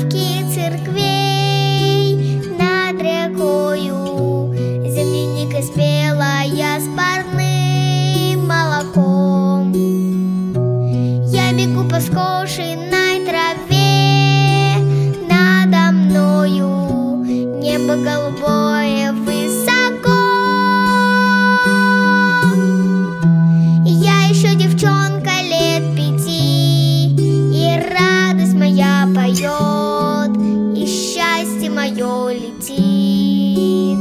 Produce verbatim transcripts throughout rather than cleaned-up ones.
лавки церквей над рекою. Земляника спелая с парным молоком. Я бегу по скошенной траве, надо мною небо голубое высоко. Я еще девчонка лет пяти, и радость моя поет, и счастье мое летит.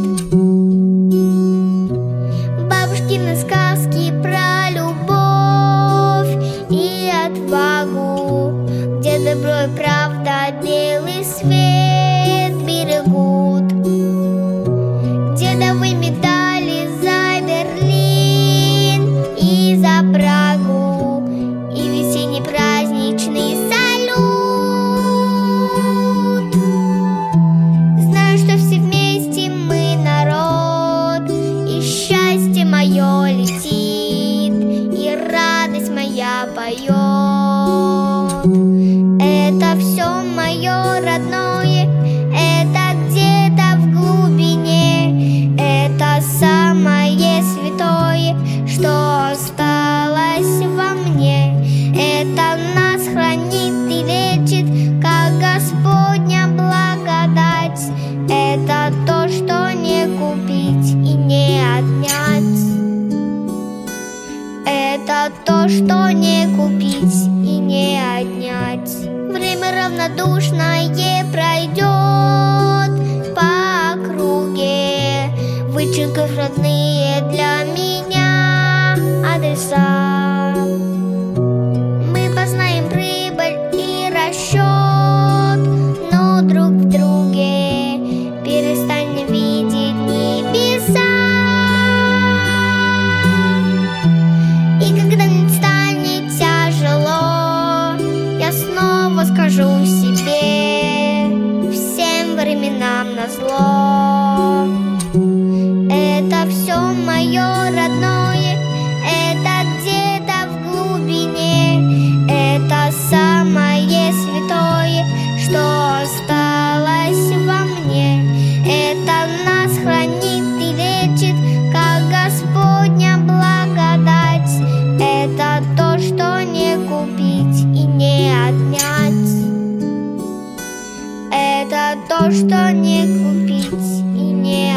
Бабушкины сказки про любовь и отвагу, где добро и правда белый свет берегут, где дадут медали за Берлин и за Прагу, и весенний праздничный салют. Знаю, что все вместе мы народ, и счастье мое летит, и радость моя поет. Это все мое родное, это где-то в глубине, это самое святое, что осталось во мне. Это нас хранит и лечит, как Господня благодать. Это то, что не купить и не отнять. Это то, что не купить и не отнять. Время равнодушное пройдет по округе, вычеркнув родные для меня адреса. Мы познаем прибыль и расчет, но друг в друге перестанем видеть небеса. И когда мне станет тяжело, я снова скажу себе всем временам назло. Это все мое родное, это где-то в глубине, это самое святое, что осталось во мне. Это нас хранит и лечит, как Господня благодать. Это то, что не купить и не отнять. Это то, что не купить и не